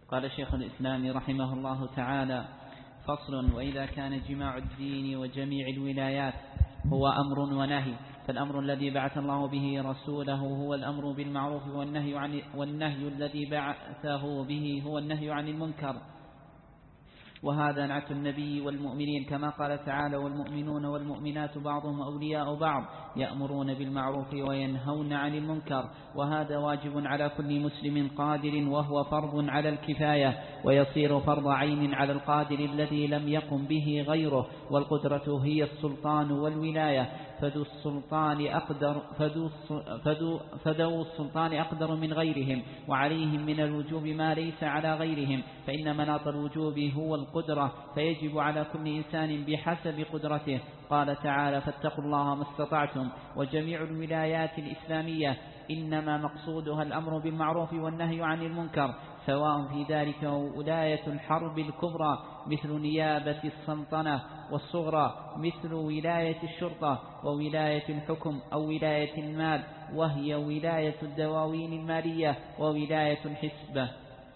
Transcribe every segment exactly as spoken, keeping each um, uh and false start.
قال شيخ الإسلام رحمه الله تعالى: فصل: وإذا كان جماع الدين وجميع الولايات هو أمر ونهي، فالأمر الذي بعث الله به رسوله هو الأمر بالمعروف، والنهي عن والنهي الذي بعثه به هو النهي عن المنكر، وهذا نعت النبي والمؤمنين، كما قال تعالى: والمؤمنون والمؤمنات بعضهم أولياء بعض يأمرون بالمعروف وينهون عن المنكر. وهذا واجب على كل مسلم قادر، وهو فرض على الكفاية، ويصير فرض عين على القادر الذي لم يقم به غيره. والقدرة هي السلطان والولاية، فذو السلطان أقدر فذو فذو فذو السلطان أقدر من غيرهم، وعليهم من الوجوب ما ليس على غيرهم، فإن مناط الوجوب هو القدرة، فيجب على كل إنسان بحسب قدرته. قال تعالى: فاتقوا الله ما استطعتم. وجميع الولايات الإسلامية إنما مقصودها الأمر بالمعروف والنهي عن المنكر، سواء في ذلك ولاية الحرب الكبرى مثل نيابة السلطنة، والصغرى مثل ولاية الشرطة، وولاية الحكم أو ولاية المال وهي ولاية الدواوين المالية، وولاية الحسبة.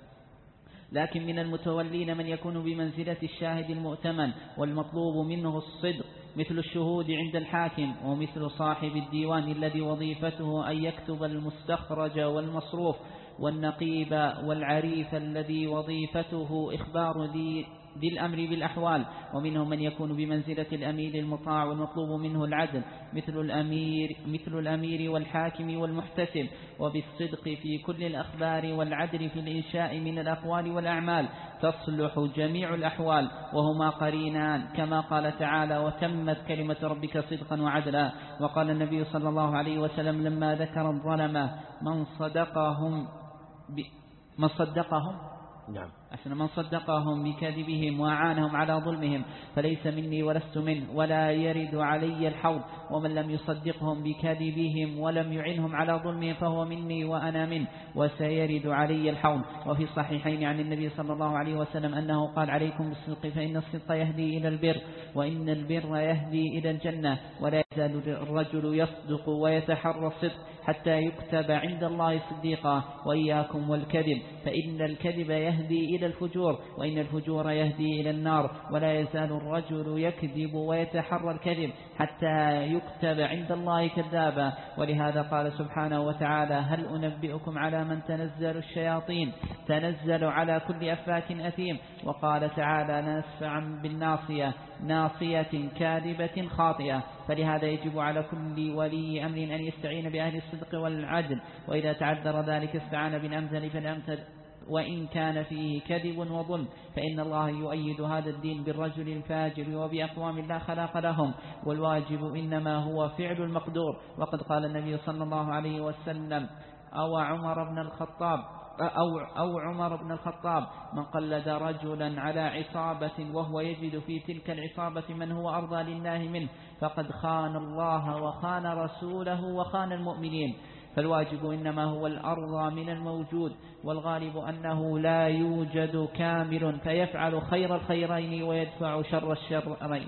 لكن من المتولين من يكون بمنزلة الشاهد المؤتمن، والمطلوب منه الصدق، مثل الشهود عند الحاكم، ومثل صاحب الديوان الذي وظيفته أن يكتب المستخرج والمصروف، والنقيب والعريف الذي وظيفته إخبار ذي ذي الأمر بالأحوال. ومنهم من يكون بمنزلة الأمير المطاع، والمطلوب منه العدل، مثل الأمير, مثل الأمير والحاكم والمحتسب، وبالصدق في كل الأخبار، والعدل في الإنشاء من الأقوال والأعمال. تصلح جميع الأحوال، وهما قرينان، كما قال تعالى: وتمت كلمة ربك صدقا وعدلا. وقال النبي صلى الله عليه وسلم لما ذكر الظلمة: من صدقهم ب... من صدقهم نعم أحسن من صدقهم بكذبهم وأعانهم على ظلمهم فليس مني ولست منه، ولا يرد علي الحوض. ومن لم يصدقهم بكذبهم ولم يعنهم على ظلمهم فهو مني وأنا منه، وسيرد علي الحوض. وفي الصحيحين عن النبي صلى الله عليه وسلم أنه قال: عليكم بالصدق، فإن الصدق يهدي إلى البر، وإن البر يهدي إلى الجنة. ولا يزال الرجل يصدق ويتحرى الصدق حتى يكتب عند الله صديقا. وإياكم والكذب، فإن الكذب يهدي إلى الفجور، وإن الفجور يهدي إلى النار. ولا يزال الرجل يكذب ويتحرى الكذب حتى يكتب عند الله كذابا. ولهذا قال سبحانه وتعالى: هل أنبئكم على من تنزل الشياطين؟ تنزل على كل أفاك أثيم. وقال تعالى: نسفعا بالناصية، ناصية كاذبة خاطئة. فلهذا يجب على كل ولي أمر أن يستعين بأهل الصدق والعدل، وإذا تعذر ذلك استعان بالأمثل فالأمثل، وإن كان فيه كذب وظلم، فإن الله يؤيد هذا الدين بالرجل الفاجر وبأقوام لا خلاق لهم. والواجب إنما هو فعل المقدور. وقد قال النبي صلى الله عليه وسلم: أو عمر بن الخطاب أو, أو عمر بن الخطاب من قلد رجلا على عصابة وهو يجد في تلك العصابة من هو أرضى لله منه فقد خان الله وخان رسوله وخان المؤمنين. فالواجب إنما هو الأرضى من الموجود، والغالب أنه لا يوجد كامل فيفعل خير الخيرين ويدفع شر الشرين.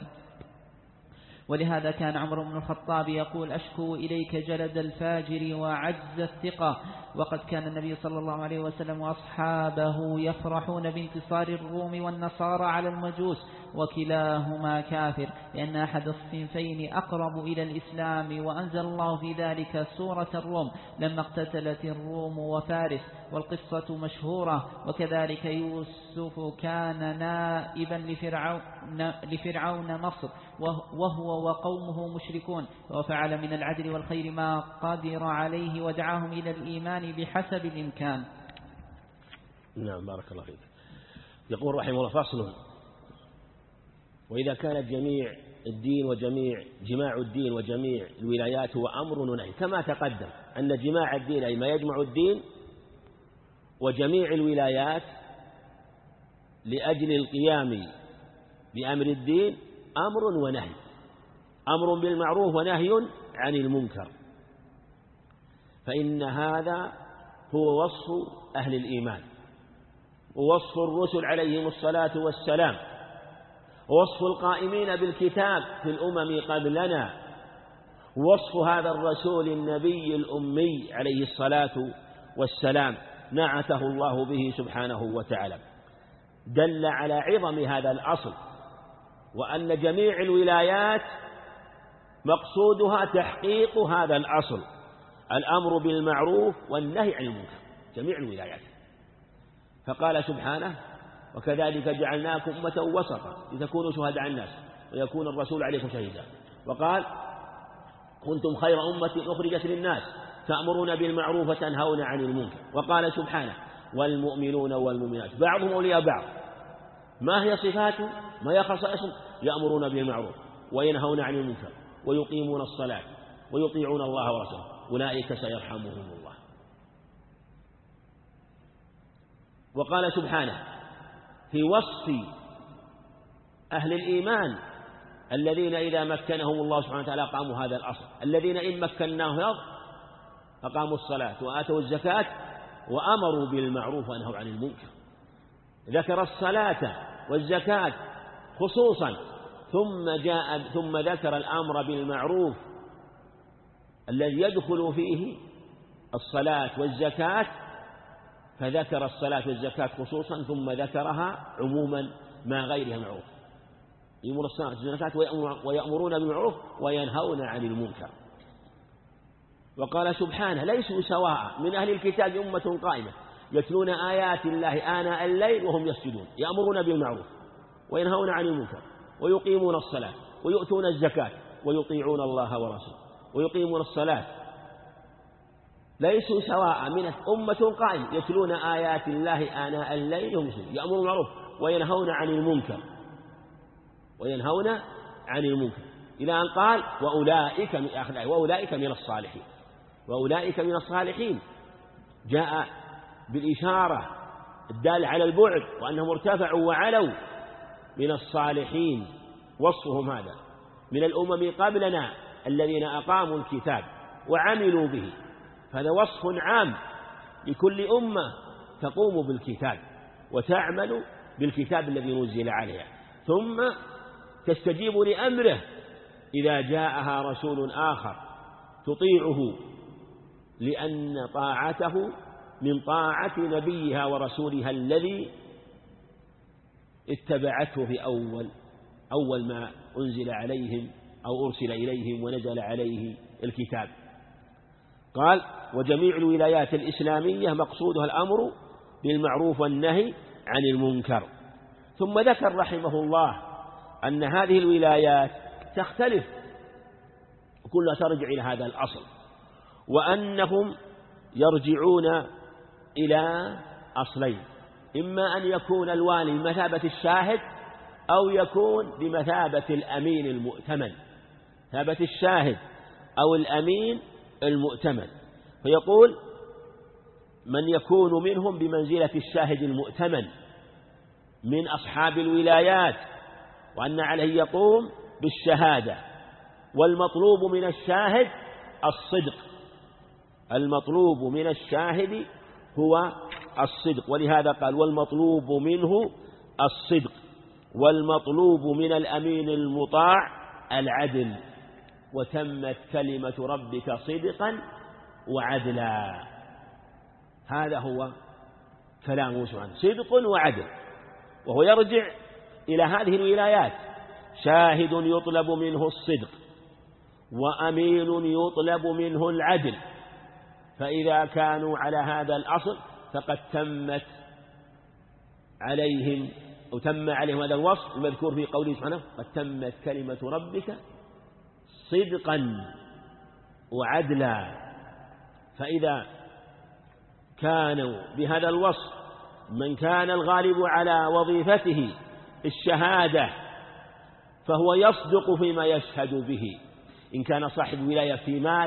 ولهذا كان عمر بن الخطاب يقول: أشكو إليك جلد الفاجر وعجز الثقة. وقد كان النبي صلى الله عليه وسلم وأصحابه يفرحون بانتصار الروم والنصارى على المجوس، وكلاهما كافر، لأن أحد الصنفين أقرب إلى الإسلام. وأنزل الله في ذلك سورة الروم لما اقتتلت الروم وفارس، والقصة مشهورة. وكذلك يوسف كان نائبا لفرعون, لفرعون مصر، وهو وقومه مشركون، وفعل من العدل والخير ما قدر عليه، ودعاهم إلى الإيمان بحسب الإمكان. نعم بارك الله فيك. يقول رحمه الله: فصل: وإذا كان جميع الدين وجميع جماع الدين وجميع الولايات هو أمر ونهي، كما تقدم أن جماع الدين أي ما يجمع الدين، وجميع الولايات لأجل القيام بأمر الدين أمر ونهي، أمر بالمعروف ونهي عن المنكر. فإن هذا هو وصف أهل الإيمان، ووصف الرسل عليهم الصلاة والسلام، ووصف القائمين بالكتاب في الأمم قبلنا، ووصف هذا الرسول النبي الأمي عليه الصلاة والسلام. نعته الله به سبحانه وتعالى. دل على عظم هذا الأصل، وأن جميع الولايات مقصودها تحقيق هذا الأصل، الأمر بالمعروف والنهي عن المنكر، جميع الولايات. فقال سبحانه: وكذلك جعلناكم أمة وسطا لتكونوا شهداء على الناس ويكون الرسول عليكم شهيدا. وقال: كنتم خير أمة أخرجت للناس تأمرون بالمعروف وتنهون عن المنكر. وقال سبحانه: والمؤمنون والمؤمنات بعضهم أولياء بعض. ما هي صفاته؟ ما هي خصائصهم؟ يأمرون بالمعروف وينهون عن المنكر ويقيمون الصلاة ويطيعون الله ورسوله أولئك سيرحمهم الله. وقال سبحانه في وصف أهل الإيمان الذين إذا مكنهم الله سبحانه وتعالى قاموا هذا الأصل، الذين إن مكناهم أقاموا الصلاة وآتوا الزكاة وأمروا بالمعروف ونهوا عن المنكر. ذكر الصلاة والزكاة خصوصا، ثم جاء ثم ذكر الأمر بالمعروف الذي يدخل فيه الصلاة والزكاة، فذكر الصلاة والزكاة خصوصا ثم ذكرها عموما ما غيرها معروف. يأمرون الصلاة والزكاة ويأمرون بالمعروف وينهون عن المنكر. وقال سبحانه: ليسوا سواء من أهل الكتاب أمة قائمة يتلون آيات الله آناء الليل وهم يسجدون يأمرون بالمعروف وينهون عن المنكر ويقيمون الصلاة ويؤتون الزكاة ويطيعون الله ورسوله ويقيمون الصلاة. ليسوا سواء من أمة قائمة يتلون آيات الله آناء الليل وهم يسجدون يأمرون بالمعروف وينهون عن المنكر وينهون عن المنكر إلى أن قال: وأولئك من آخر وأولئك من الصالحين. وأولئك من الصالحين جاء بالإشارة الدالة على البعد وأنهم ارتفعوا وعلوا من الصالحين، وصفهم هذا من الأمم قبلنا الذين أقاموا الكتاب وعملوا به. هذا وصف عام لكل أمة تقوم بالكتاب وتعمل بالكتاب الذي نزل عليها، ثم تستجيب لأمره إذا جاءها رسول آخر تطيعه، لأن طاعته من طاعة نبيها ورسولها الذي اتبعته في أول أول ما أنزل عليهم أو أرسل إليهم ونزل عليه الكتاب. قال: وجميع الولايات الإسلامية مقصودها الأمر بالمعروف والنهي عن المنكر. ثم ذكر رحمه الله أن هذه الولايات تختلف كلها ترجع إلى هذا الأصل، وأنهم يرجعون إلى أصلين: إما أن يكون الوالي بمثابة الشاهد أو يكون بمثابة الأمين المؤتمن، مثابة الشاهد أو الأمين المؤتمن. فيقول: من يكون منهم بمنزلة الشاهد المؤتمن من أصحاب الولايات، وأن عليه يقوم بالشهادة. والمطلوب من الشاهد الصدق، المطلوب من الشاهد هو الصدق، ولهذا قال: والمطلوب منه الصدق. والمطلوب من الأمين المطاع العدل، وتمت كلمة ربك صدقا وعدلا. هذا هو كلامه سبحانه، صدق وعدل، وهو يرجع إلى هذه الولايات: شاهد يطلب منه الصدق، وأمين يطلب منه العدل. فإذا كانوا على هذا الأصل فقد تمت عليهم أو تم عليهم هذا الوصف المذكور في قوله سبحانه: قد تمت كلمة ربك صدقا وعدلا. فإذا كانوا بهذا الوصف من كان الغالب على وظيفته الشهادة فهو يصدق فيما يشهد به، إن كان صاحب ولاية في مال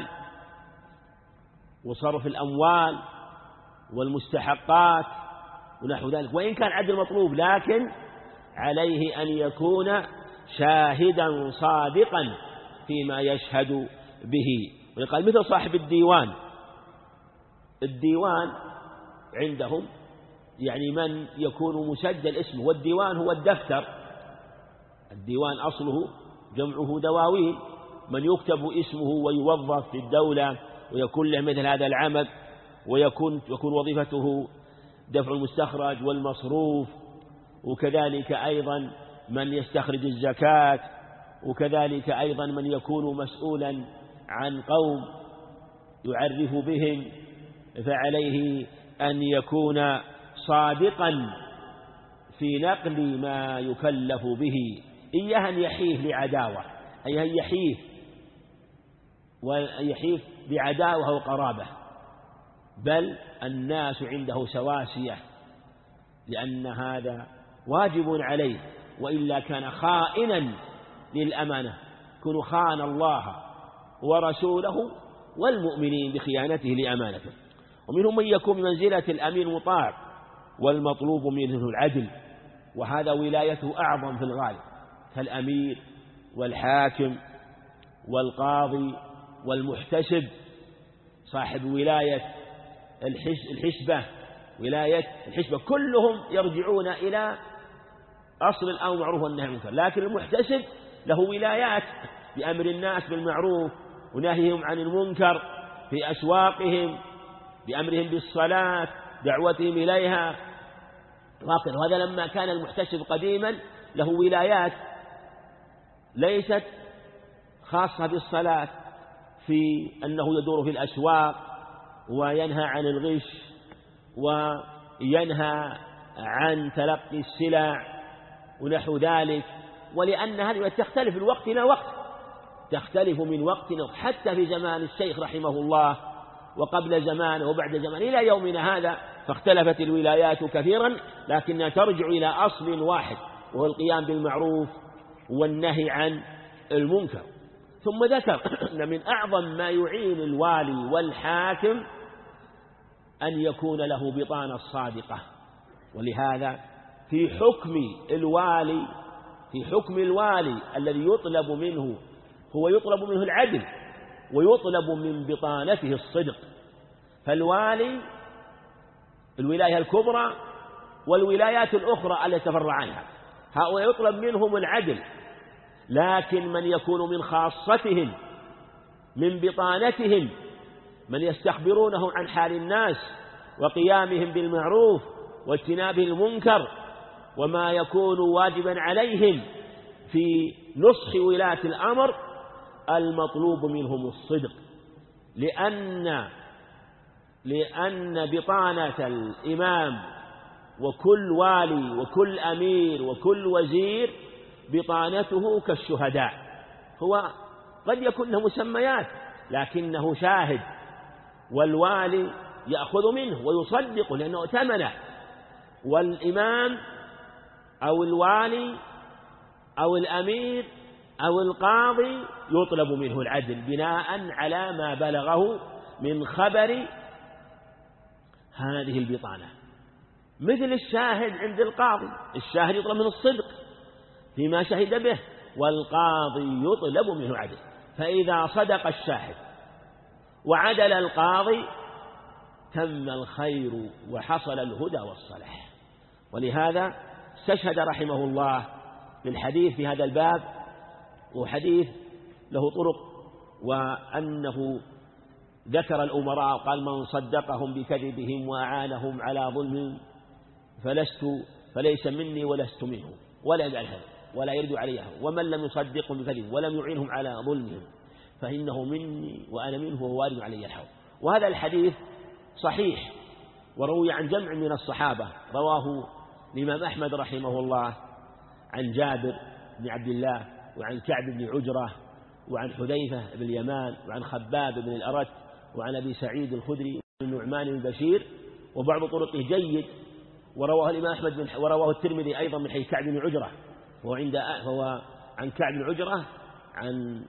وصرف الأموال والمستحقات ونحو ذلك، وإن كان عدل مطلوب، لكن عليه أن يكون شاهدا صادقا فيما يشهد به. ويقال مثل صاحب الديوان، الديوان عندهم يعني من يكون مسجل اسمه، والديوان هو الدفتر، الديوان أصله جمعه دواوين، من يكتب اسمه ويوظف في الدولة ويكون له مثل هذا العمل ويكون يكون وظيفته دفع المستخرج والمصروف، وكذلك أيضا من يستخرج الزكاة، وكذلك أيضا من يكون مسؤولا عن قوم يعرف بهم، فعليه أن يكون صادقا في نقل ما يكلف به، إياه أن يحيه لعداوة، أي أن يحيه ويحيف بعداوة وقرابة، بل الناس عنده سواسية، لأن هذا واجب عليه، وإلا كان خائنا للأمانة، كن خان الله ورسوله والمؤمنين بخيانته لأمانته. ومنهم من يكون بمنزلة الأمير مطاع والمطلوب منه العدل، وهذا ولايته أعظم في الغالب، كالأمير والحاكم والقاضي والمحتسب، صاحب ولاية الحسبة، ولاية الحسبة كلهم يرجعون إلى أصل الأمر معروف والنهي عن المنكر، لكن المحتسب له ولايات بأمر الناس بالمعروف ونهيهم عن المنكر في أسواقهم، بأمرهم بالصلاة، دعوتهم إليها، وهذا لما كان المحتسب قديما له ولايات ليست خاصة بالصلاة، في أنه يدور في الأسواق وينهى عن الغش وينهى عن تلقي السلع ونحو ذلك، ولأن هذه تختلف من وقت إلى وقت، تختلف من وقت إلى وقت، حتى في زمان الشيخ رحمه الله وقبل زمانه وبعد زمان إلى يومنا هذا، فاختلفت الولايات كثيرا، لكنها ترجع إلى أصل واحد، وهو القيام بالمعروف والنهي عن المنكر. ثم ذكر أن من أعظم ما يعين الوالي والحاكم أن يكون له بطانة صادقة، ولهذا في حكم الوالي في حكم الوالي الذي يطلب منه هو يطلب منه العدل، ويطلب من بطانته الصدق، فالوالي الولاية الكبرى والولايات الأخرى التي تفرع عنها هؤلاء يطلب منهم العدل، لكن من يكون من خاصتهم من بطانتهم من يستخبرونه عن حال الناس وقيامهم بالمعروف واجتناب المنكر وما يكون واجبا عليهم في نصح ولاة الأمر، المطلوب منهم الصدق، لأن لأن بطانة الإمام وكل والي وكل أمير وكل وزير بطانته كالشهداء، هو قد يكون له مسميات لكنه شاهد، والوالي يأخذ منه ويصدقه لأنه ائتمنه، والإمام أو الوالي أو الأمير أو القاضي يطلب منه العدل بناء على ما بلغه من خبر هذه البطانة، مثل الشاهد عند القاضي، الشاهد يطلب منه الصدق فيما شهد به، والقاضي يطلب منه العدل، فإذا صدق الشاهد وعدل القاضي تم الخير وحصل الهدى والصلاح. ولهذا استشهد رحمه الله بالحديث في هذا الباب، وحديث له طرق، وأنه ذكر الأمراء قال: من صدقهم بكذبهم وأعانهم على ظلمهم فلست فليس مني ولست منهم، ولا يدع هذا ولا يرد عليها، ومن لم يصدقهم بكذبهم ولم يعينهم على ظلمهم فإنه مني وأنا منه ووارد علي الحوض. وهذا الحديث صحيح، وروي عن جمع من الصحابة، رواه الإمام أحمد رحمه الله عن جابر بن عبد الله وعن كعب بن عجرة وعن حذيفة بن اليمان وعن خباب بن الأرت وعن أبي سعيد الخدري وعن النعمان بن بشير، وبعض طرقه جيد، ورواه الإمام أحمد بن ورواه الترمذي أيضا من حديث كعب بن عجرة، وهو عند فهو عن كعب بن عجرة عن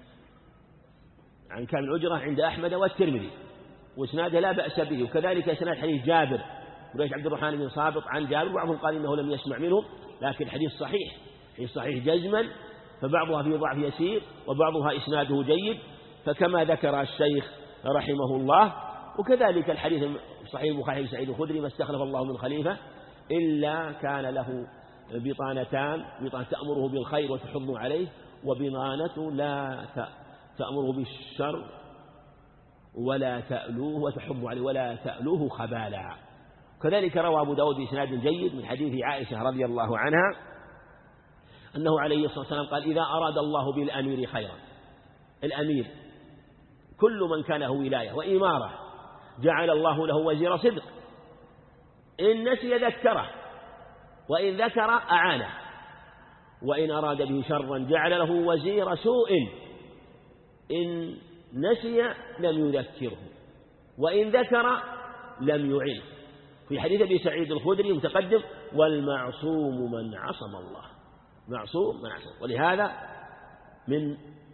عن كعب بن عجرة عند أحمد والترمذي، وإسناده لا بأس به، وكذلك إسناد حديث جابر بن عبد الرحمن بن صابط عن جابر، بعضهم قال إنه لم يسمع منه، لكن الحديث صحيح، حديث صحيح جزما، فبعضها فيه ضعف يسير وبعضها إسناده جيد، فكما ذكر الشيخ رحمه الله. وكذلك الحديث صحيح البخاري سعيد الخدري: ما استخلف الله من خليفة إلا كان له بطانتان، بطانة تأمره بالخير وتحض عليه، وبطانة لا تأمره بالشر ولا تألوه وتحضوا عليه ولا تألوه خبالا. كذلك روى أبو داود بإسناد جيد من حديث عائشة رضي الله عنها أنه عليه الصلاة والسلام قال: إذا أراد الله بالأمير خيرا، الأمير كل من كان له ولاية وإمارة جعل الله له وزير صدق، إن نسي ذكره، وإن ذكر أعانه، وإن أراد به شرا جعل له وزير سوء، إن نسي لم يذكره، وإن ذكر لم يعن. في حديث أبي سعيد الخدري متقدم: والمعصوم من عصم الله، معصوم من عصم. ولهذا من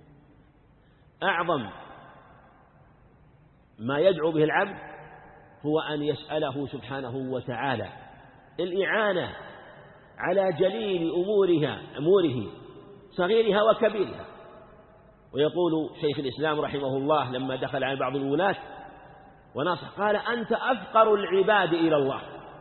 أعظم ما يدعو به العبد هو أن يسأله سبحانه وتعالى الإعانة على جليل أمورها أموره صغيرها وكبيرها. ويقول شيخ الإسلام رحمه الله لما دخل على بعض الولاة ونصح قال: أنت أفقر العباد إلى الله،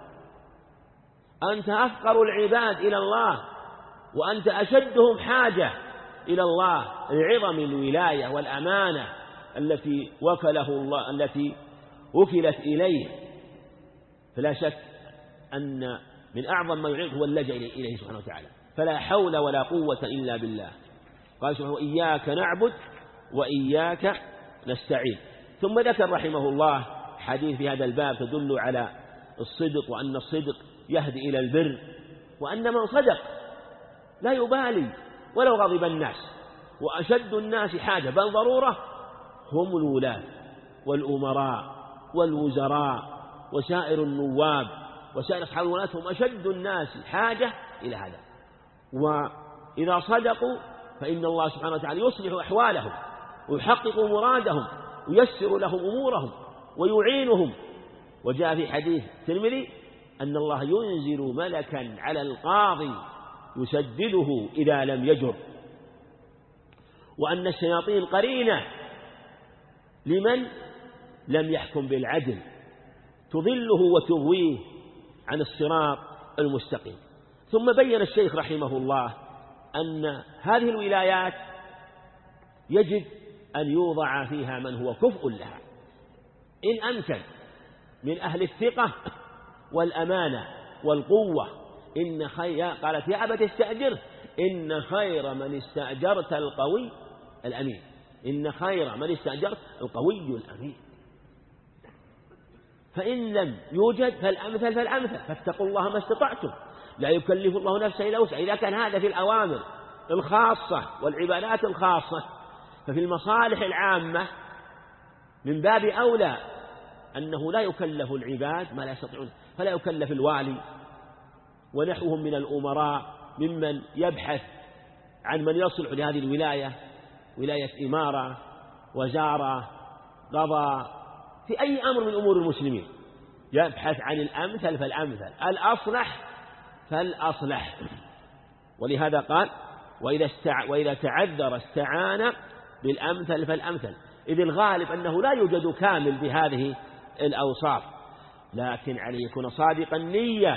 أنت أفقر العباد إلى الله، وأنت أشدهم حاجة إلى الله لعظم الولاية والأمانة التي وكله الله التي وكلت إليه. فلا شك أن من أعظم ما يعين هو اللجأ إليه سبحانه وتعالى، فلا حول ولا قوة إلا بالله. قال سبحانه: إياك نعبد وإياك نستعين. ثم ذكر رحمه الله حديث في هذا الباب تدل على الصدق، وأن الصدق يهدي إلى البر، وأن من صدق لا يبالي ولو غضب الناس، وأشد الناس حاجة بل ضرورة هم الولاة والأمراء والوزراء وسائر النواب وسائر أصحاب الولاة، هم أشد الناس حاجة إلى هذا. وإذا صدقوا فإن الله سبحانه وتعالى يصلح أحوالهم ويحقق مرادهم وييسر لهم أمورهم ويعينهم. وجاء في حديث الترمذي أن الله ينزل ملكا على القاضي يسدده إذا لم يجر، وأن الشياطين قرينة لمن لم يحكم بالعدل تضله وتغويه عن الصراط المستقيم. ثم بين الشيخ رحمه الله أن هذه الولايات يجب أن يوضع فيها من هو كفء لها إن أمكن من أهل الثقة والأمانة والقوة. إن خير قالت: يا أبت استأجره إن خير من استأجرت القوي الأمين، إن خير من استأجرت القوي الأمين. فإن لم يوجد فالأمثل فالأمثل، فاتقوا الله ما استطعتم، لا يكلف الله نفسا إلا وسعها. إذا كان هذا في الأوامر الخاصة والعبادات الخاصة، ففي المصالح العامة من باب أولى أنه لا يكلف العباد ما لا يستطيعون، فلا يكلف الوالي ونحوهم من الأمراء ممن يبحث عن من يصلح لهذه الولاية، ولاية إمارة، وزارة، قضاء، في أي أمر من أمور المسلمين يبحث عن الأمثل فالأمثل، الأصلح فالأصلح. ولهذا قال: وإذا, استع... وإذا تعذر استعان بالأمثل فالأمثل، إذ الغالب أنه لا يوجد كامل بهذه الأوصاف، لكن عليه يكون صادق النية،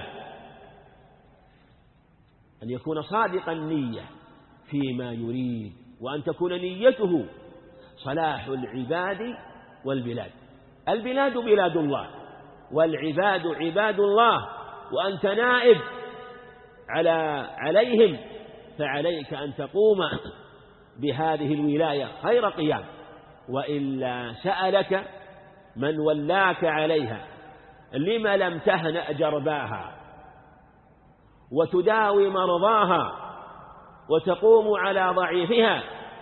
أن يكون صادق النية فيما يريد، وأن تكون نيته صلاح العباد والبلاد. البلاد بلاد الله والعباد عباد الله، وأنت نائب على عليهم، فعليك أن تقوم بهذه الولاية خير قيام، وإلا سألك من ولاك عليها لما لم تهنأ جرباها وتداوي مرضاها وتقوم على ضعيفها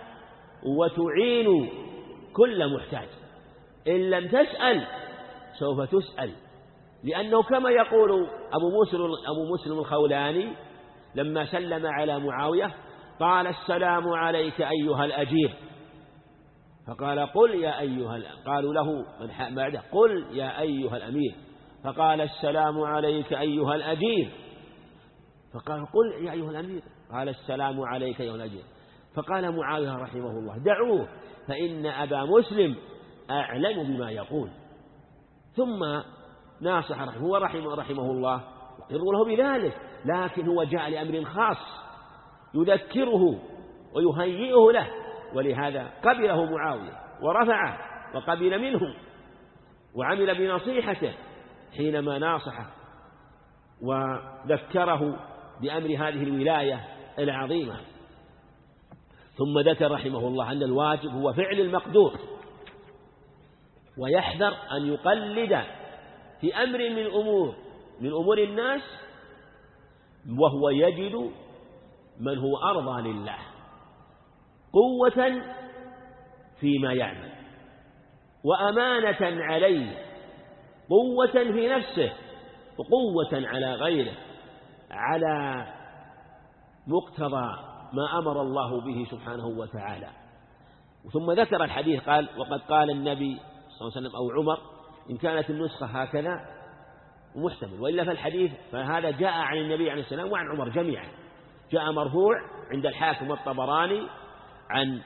وتعين كل محتاج. إن لم تسأل سوف تسأل، لأنه كما يقول أبو مسلم, أبو مسلم الخولاني لما سلم على معاوية قال: السلام عليك أيها الأجير، فقال: قل يا أيها الأمير. قالوا له من بعده: قل يا أيها الأمير، فقال: السلام عليك أيها الأجير، فقال: قل يا أيها الأمير، قال: السلام عليك أيها الأجير. فقال معاوية رحمه الله: دعوه فإن أبا مسلم أعلم بما يقول. ثم ناصح رحمه, هو رحمه, رحمه الله يقر له بذلك، لكن هو جاء لأمر خاص يذكره ويهيئه له، ولهذا قبله معاوية ورفعه وقبل منه وعمل بنصيحته حينما ناصحه وذكره بأمر هذه الولاية العظيمة. ثم ذكر رحمه الله أن الواجب هو فعل المقدور، ويحذر أن يقلد في أمر من أمور من أمور الناس وهو يجد من هو أرضى لله قوة فيما يعمل وأمانة عليه، قوة في نفسه وقوة على غيره، على مقتضى ما أمر الله به سبحانه وتعالى. ثم ذكر الحديث قال: وقد قال النبي صلى الله عليه وسلم أو عمر، إن كانت النسخة هكذا محتمل، وإلا فالحديث فهذا جاء عن النبي عليه السلام وعن عمر جميعا، جاء مرفوع عند الحاكم والطبراني عن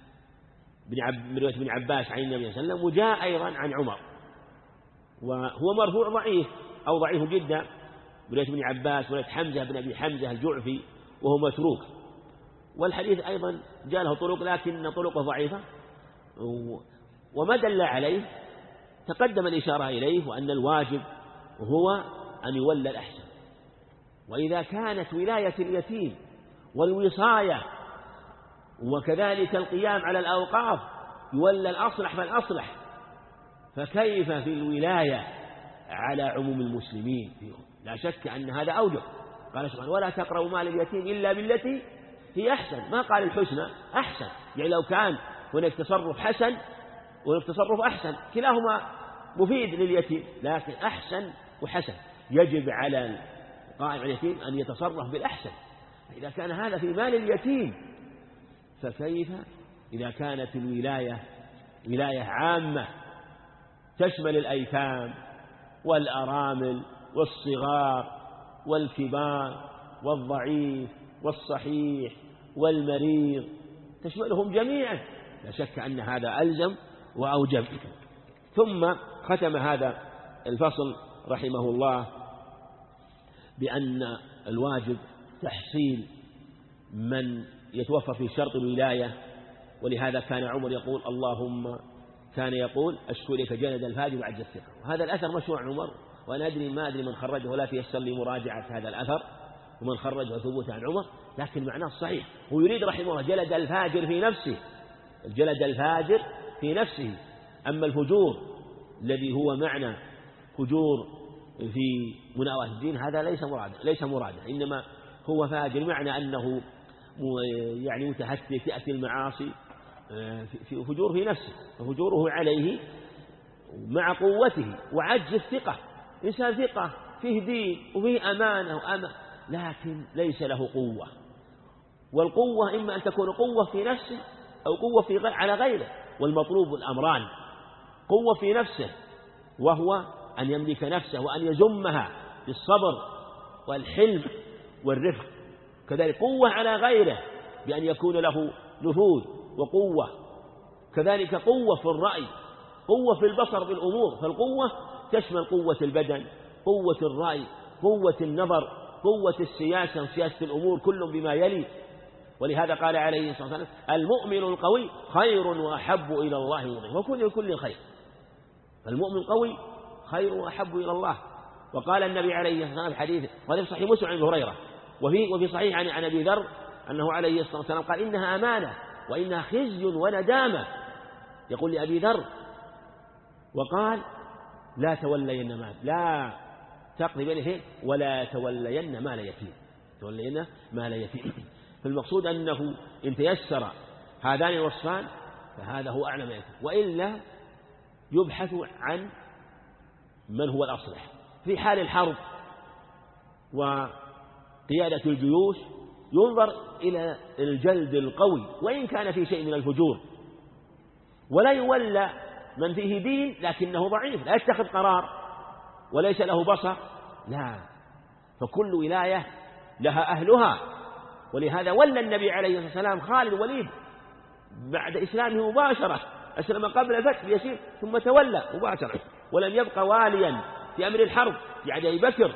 ابن عباس عن النبي صلى الله عليه وسلم، وجاء أيضا عن عمر، وهو مرفوع ضعيف أو ضعيف جدا برواية ابن عباس ورواية حمزة بن أبي حمزة الجعفي وهو متروك، والحديث أيضا جاء له طرق لكن طرقه ضعيفة. وما دل عليه تقدم الإشارة إليه، وأن الواجب هو أن يولى الأحسن. وإذا كانت ولاية اليتيم والوصاية وكذلك القيام على الأوقاف يولى الأصلح فالأصلح، فكيف في الولاية على عموم المسلمين فيهم؟ لا شك أن هذا أوجب. قال سبحانه: ولا تقربوا مال اليتيم إلا بالتي هي أحسن، ما قال الحسنى، أحسن. يعني لو كان هناك تصرف حسن وهناك تصرف أحسن كلاهما مفيد لليتيم، لكن أحسن وحسن يجب على القائم على اليتيم أن يتصرف بالأحسن. إذا كان هذا في مال اليتيم فكيف إذا كانت الولاية ولاية عامة تشمل الأيتام والأرامل والصغار والكبار والضعيف والصحيح والمريض، تشملهم جميعا، لا شك أن هذا ألزم وأوجب. ثم ختم هذا الفصل رحمه الله بأن الواجب تحصيل من يتوفر في شرط الولاية، ولهذا كان عمر يقول: اللهم كان يقول: أشكو إليك جلد الفاجر وعجز الثقة. وهذا الأثر مشروع عمر، وأنا أدري ما أدري من خرجه ولا تيسر لي مراجعة هذا الأثر ومن خرجه ثبوت عن عمر، لكن معناه صحيح. هو يريد رحمه الله جلد الفاجر في نفسه، الجلد الفاجر في نفسه. أما الفجور الذي هو معنى فجور في مناوئة الدين هذا ليس مرادا، ليس مرادا، إنما هو فاجر معنى أنه يعني متهتك يأتي المعاصي في فجور في نفسه، ففجوره عليه مع قوته وعجز الثقة. إنسان ثقة فيه دين وفيه أمانة وأمانة لكن ليس له قوة، والقوة إما أن تكون قوة في نفسه أو قوة في غير على غيره، والمطلوب الأمران: قوة في نفسه وهو أن يملك نفسه وأن يزمها بالصبر والحلم والرفق، كذلك قوة على غيره بأن يكون له نفوذ وقوة، كذلك قوة في الرأي، قوة في البصر بالأمور. فالقوة تشمل قوة البدن، قوة الرأي، قوة النظر، قوة السياسة وسياسة الأمور، كل بما يلي. ولهذا قال عليه الصلاة والسلام: المؤمن القوي خير وأحب إلى الله من ضعيف، وكل لكل خير. المؤمن القوي خير وأحب إلى الله. وقال النبي عليه الصلاة والسلام في حديث وهذا في صحيح مسلم عن أبي هريرة وفي وفي صحيح عن عن أبي ذر أنه عليه الصلاة والسلام قال: إنها أمانة وإنها خزي وندامة. يقول لأبي ذر، وقال: لا تولين مال، لا تقضي بين اثنين ولا تولين مال يتيم، تولين مال يتيم. فالمقصود أنه إن تيسر هذان الوصفان فهذا هو أعلم يتيم، وإلا يبحث عن من هو الأصلح. في حال الحرب وقيادة الجيوش ينظر إلى الجلد القوي وإن كان في شيء من الفجور، ولا يولى من فيه دين لكنه ضعيف لا يتخذ قرار وليس له بصر، لا، فكل ولاية لها أهلها. ولهذا ولى النبي عليه الصلاة والسلام خالد الوليد بعد إسلامه مباشرة، أسلم قبل الفتح بيسير ثم تولى مباشرة، ولم يبقى واليا في أمر الحرب في عهد أبي بكر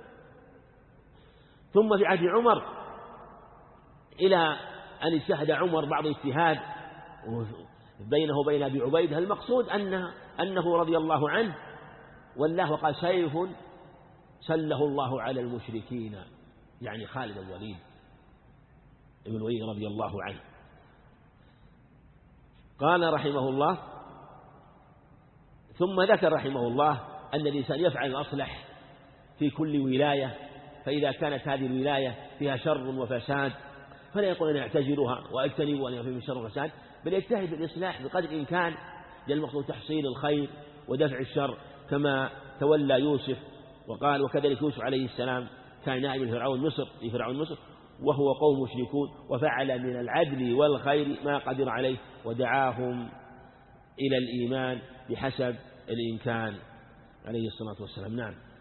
ثم في عهد عمر، إلى أن اجتهد عمر بعض اجتهاد بينه وبين أبي عبيدة. المقصود أنه, أنه رضي الله عنه والله وقال سيف سله الله على المشركين، يعني خالد الوليد ابن الوليد رضي الله عنه. قال رحمه الله: ثم ذكر رحمه الله أن الإنسان يفعل الأصلح في كل ولاية، فإذا كانت هذه الولاية فيها شر وفساد فلا يقول أن اعتزلها واجتنبوا أن فيه شر وفساد، بل يجتهد بالإصلاح بقدر الإمكان، لأن المقصود تحصيل الخير ودفع الشر، كما تولى يوسف. وقال: وكذلك يوسف عليه السلام كان نائب فرعون مصر لفرعون مصر وهو قوم مشركون، وفعل من العدل والخير ما قدر عليه، ودعاهم إلى الإيمان بحسب الإمكان عليه الصلاة والسلام. نعم.